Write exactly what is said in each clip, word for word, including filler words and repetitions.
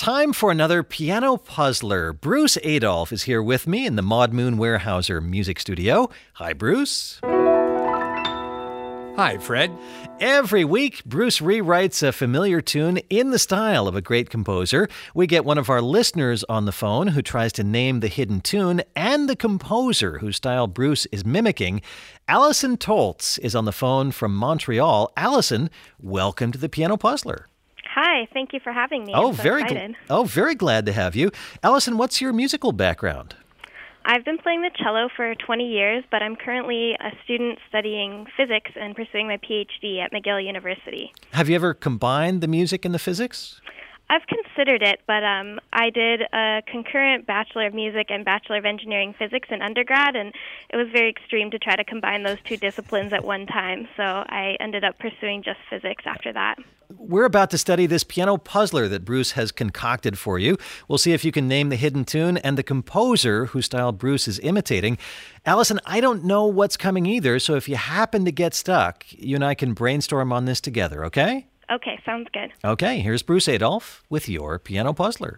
time for another piano puzzler. Bruce Adolphe is here with me in the Maud Moon Weyerhaeuser Music Studio. Hi, Bruce. Hi, Fred. Every week, Bruce rewrites a familiar tune in the style of a great composer. We get one of our listeners on the phone who tries to name the hidden tune and the composer whose style Bruce is mimicking. Allison Toltz is on the phone from Montreal. Allison, welcome to the Piano Puzzler. Hi, thank you for having me. Oh, I'm so very excited. gl- oh, very glad to have you. Allison, what's your musical background? I've been playing the cello for twenty years, but I'm currently a student studying physics and pursuing my P H D at McGill University. Have you ever combined the music and the physics? I've considered it, but um, I did a concurrent Bachelor of Music and Bachelor of Engineering Physics in undergrad, and it was very extreme to try to combine those two disciplines at one time, so I ended up pursuing just physics after that. We're about to study this piano puzzler that Bruce has concocted for you. We'll see if you can name the hidden tune and the composer whose style Bruce is imitating. Allison, I don't know what's coming either, so if you happen to get stuck, you and I can brainstorm on this together, okay? Okay, sounds good. Okay, here's Bruce Adolphe with your piano puzzler.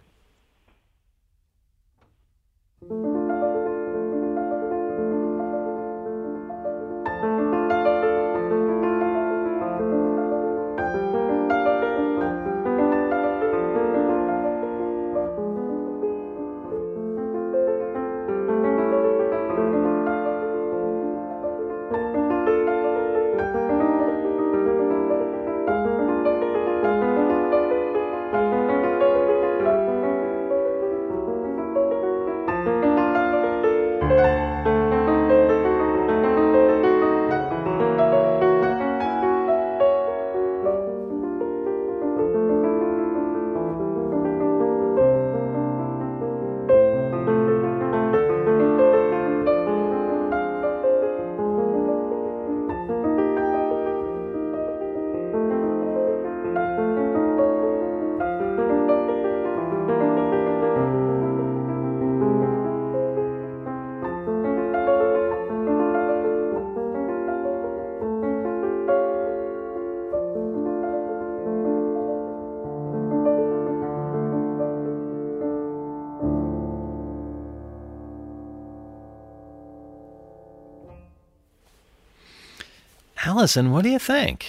Allison, what do you think?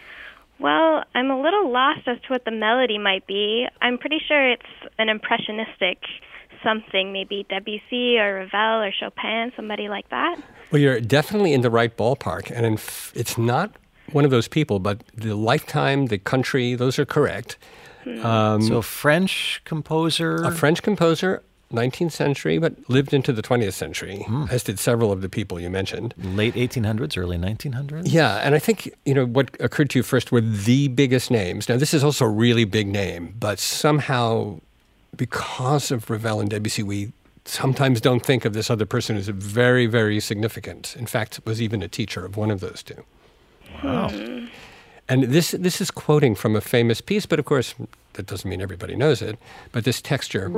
Well, I'm a little lost as to what the melody might be. I'm pretty sure it's an impressionistic something, maybe Debussy or Ravel or Chopin, somebody like that. Well, you're definitely in the right ballpark, and in f- it's not one of those people, but the lifetime, the country, those are correct. Hmm. Um, So a French composer? a French composer, nineteenth century, but lived into the twentieth century, Mm. as did several of the people you mentioned. Late eighteen hundreds, early nineteen hundreds? Yeah, and I think, you know, what occurred to you first were the biggest names. Now, this is also a really big name, but somehow, because of Ravel and Debussy, we sometimes don't think of this other person as very, very significant. In fact, was even a teacher of one of those two. Wow. Hmm. And this this is quoting from a famous piece, but of course, that doesn't mean everybody knows it. But this texture.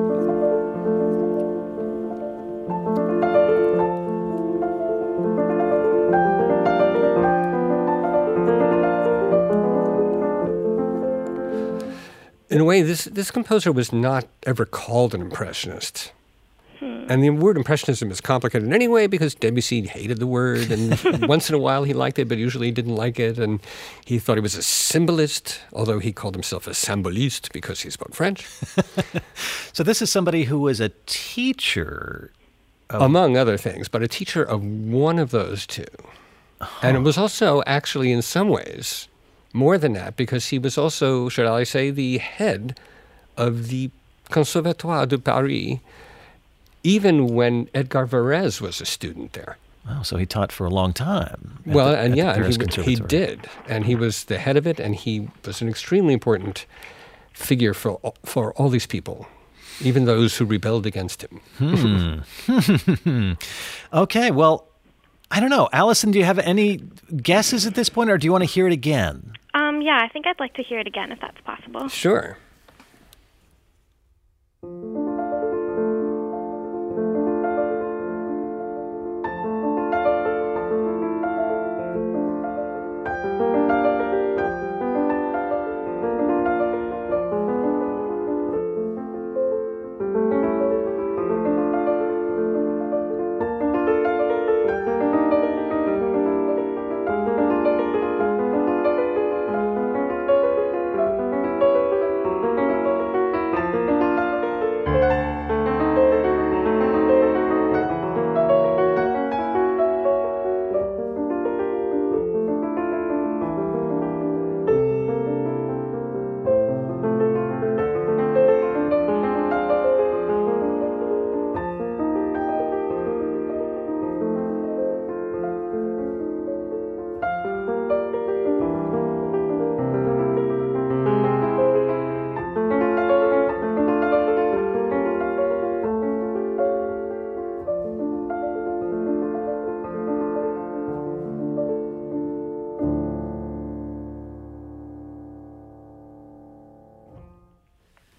In a way, this, this composer was not ever called an impressionist. Hmm. And the word impressionism is complicated anyway because Debussy hated the word, and once in a while he liked it, but usually he didn't like it, and he thought he was a symbolist, although he called himself a symboliste because he spoke French. So this is somebody who was a teacher of... Among other things, but a teacher of one of those two. Uh-huh. And it was also actually in some ways more than that, because he was also, should I say, the head of the Conservatoire de Paris, even when Edgar Varèse was a student there. Wow, so he taught for a long time. Well, the, and yeah, and Paris he, he Conservatoire. did. And he was the head of it, and he was an extremely important figure for for all these people, even those who rebelled against him. Hmm. Okay, well, I don't know. Allison, do you have any guesses at this point, or do you want to hear it again? Um, yeah, I think I'd like to hear it again if that's possible. Sure.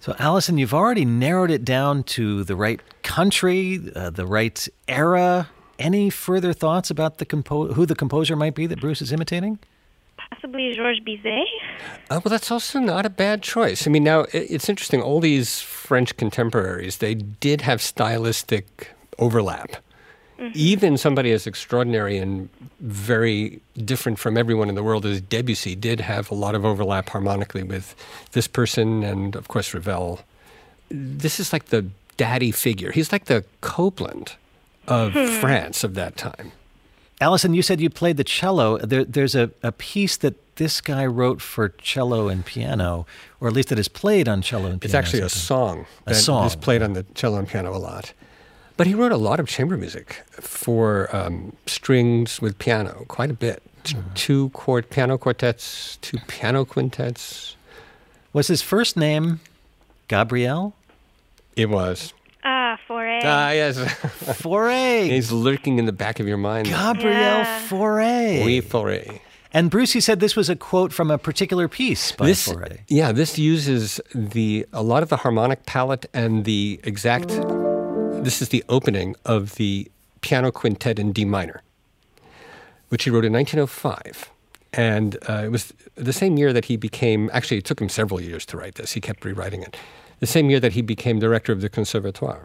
So, Allison, you've already narrowed it down to the right country, uh, the right era. Any further thoughts about the compo- who the composer might be that Bruce is imitating? Possibly Georges Bizet. Uh, well, that's also not a bad choice. I mean, now, it, it's interesting. All these French contemporaries, they did have stylistic overlap. Mm-hmm. Even somebody as extraordinary and very different from everyone in the world as Debussy did have a lot of overlap harmonically with this person and, of course, Ravel. This is like the daddy figure. He's like the Copland of hmm. France of that time. Allison, you said you played the cello. There, there's a, a piece that this guy wrote for cello and piano, or at least that is played on cello and piano. It's actually a song a that song. is played on the cello and piano a lot. But he wrote a lot of chamber music for um, strings with piano, quite a bit. Mm. Two chord piano quartets, two piano quintets. Was his first name Gabriel? It was. Ah, Fauré. Ah, yes. Fauré. He's lurking in the back of your mind. Gabriel yeah. Fauré. Oui, Fauré. And Bruce, you said this was a quote from a particular piece by this, Fauré. Yeah, this uses the a lot of the harmonic palette and the exact... This is the opening of the piano quintet in D minor, which he wrote in nineteen oh five. And uh, it was the same year that he became, actually it took him several years to write this, he kept rewriting it, the same year that he became director of the Conservatoire.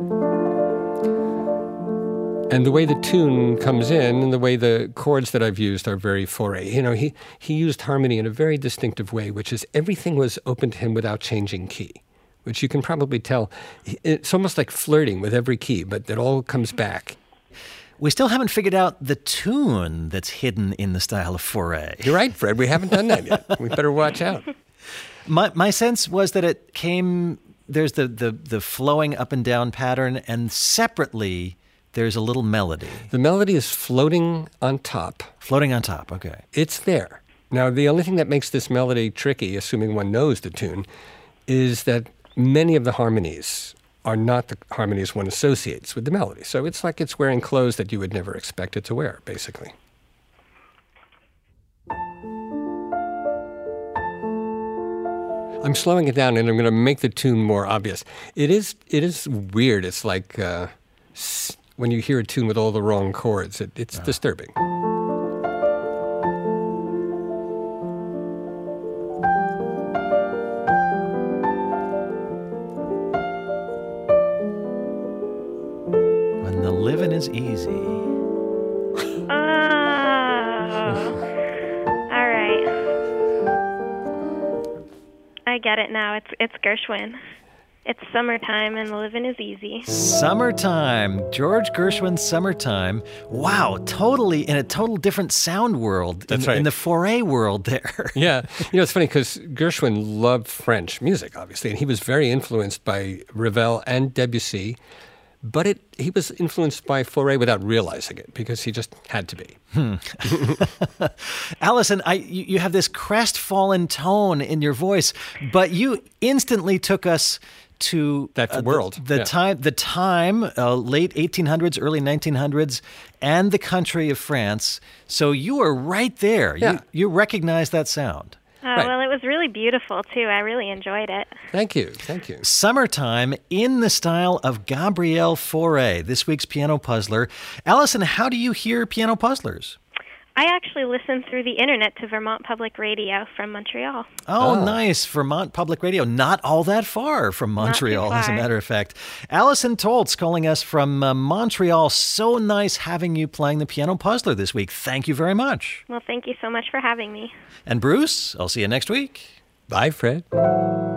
And the way the tune comes in and the way the chords that I've used are very Fauré. You know, he, he used harmony in a very distinctive way, which is everything was open to him without changing key, which you can probably tell. It's almost like flirting with every key, but it all comes back. We still haven't figured out the tune that's hidden in the style of Fauré. You're right, Fred. We haven't done that yet. We better watch out. My my sense was that it came, there's the, the, the flowing up and down pattern, and separately there's a little melody. The melody is floating on top. Floating on top, okay. It's there. Now, the only thing that makes this melody tricky, assuming one knows the tune, is that many of the harmonies are not the harmonies one associates with the melody. So it's like it's wearing clothes that you would never expect it to wear, basically. I'm slowing it down, and I'm going to make the tune more obvious. It is it is weird. It's like uh, when you hear a tune with all the wrong chords. It, it's oh. disturbing. Living is easy. Oh. All right. I get it now. It's it's Gershwin. It's summertime and the living is easy. Summertime. George Gershwin's Summertime. Wow, totally in a total different sound world. That's in, right. In the Fauré world there. Yeah. You know, it's funny because Gershwin loved French music, obviously, and he was very influenced by Ravel and Debussy. But it, he was influenced by Fauré without realizing it, because he just had to be. Hmm. Allison, I, you, you have this crestfallen tone in your voice, but you instantly took us to that uh, world. The, the yeah. time, the time, uh, late eighteen hundreds, early nineteen hundreds, and the country of France. So you are right there. Yeah. You, you recognize that sound. Oh, right. Well, it was really beautiful, too. I really enjoyed it. Thank you. Thank you. Summertime in the style of Gabriel Fauré, this week's Piano Puzzler. Allison, how do you hear Piano Puzzlers? I actually listen through the internet to Vermont Public Radio from Montreal. Oh, oh, nice. Vermont Public Radio. Not all that far from Montreal, far. As a matter of fact. Allison Toltz calling us from uh, Montreal. So nice having you playing the Piano Puzzler this week. Thank you very much. Well, thank you so much for having me. And Bruce, I'll see you next week. Bye, Fred.